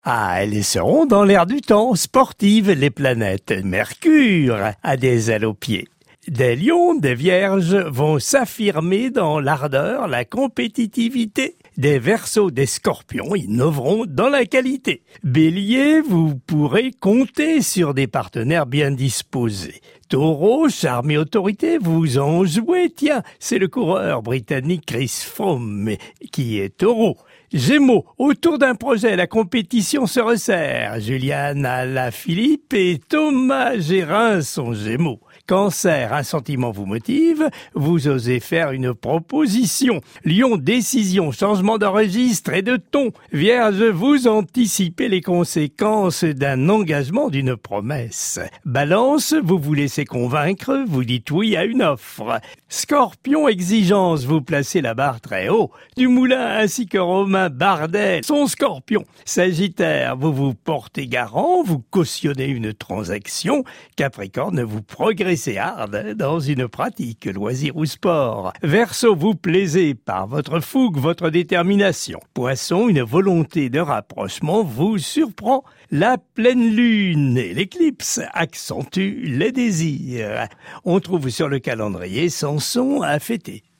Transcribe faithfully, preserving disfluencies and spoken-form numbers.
Ah, elles seront dans l'air du temps, sportives les planètes. Mercure a des ailes aux pieds. Des lions, des vierges vont s'affirmer dans l'ardeur, la compétitivité. Des Verseaux, des Scorpions innoveront dans la qualité. Bélier, vous pourrez compter sur des partenaires bien disposés. Taureau, charme et autorité, vous en jouez. Tiens, c'est le coureur britannique Chris Froome qui est taureau. Gémeaux, autour d'un projet, la compétition se resserre. Juliane Alaphilippe et Thomas Gérin sont Gémeaux. Cancer, un sentiment vous motive, vous osez faire une proposition. Lion, décision, changement de registre et de ton. Vierge, vous anticipez les conséquences d'un engagement, d'une promesse. Balance, vous vous laissez convaincre, vous dites oui à une offre. Scorpion, exigence, vous placez la barre très haut. Dumoulin ainsi que Romain Bardet sont Scorpions. Sagittaire, vous vous portez garant, vous cautionnez une transaction. Capricorne, vous progressez hard dans une pratique, loisir ou sport. Verseau, vous plaisez par votre fougue, votre détermination. Poisson, une volonté de rapprochement vous surprend. La pleine lune et l'éclipse accentuent les désirs. On trouve sur le calendrier Samson à fêter.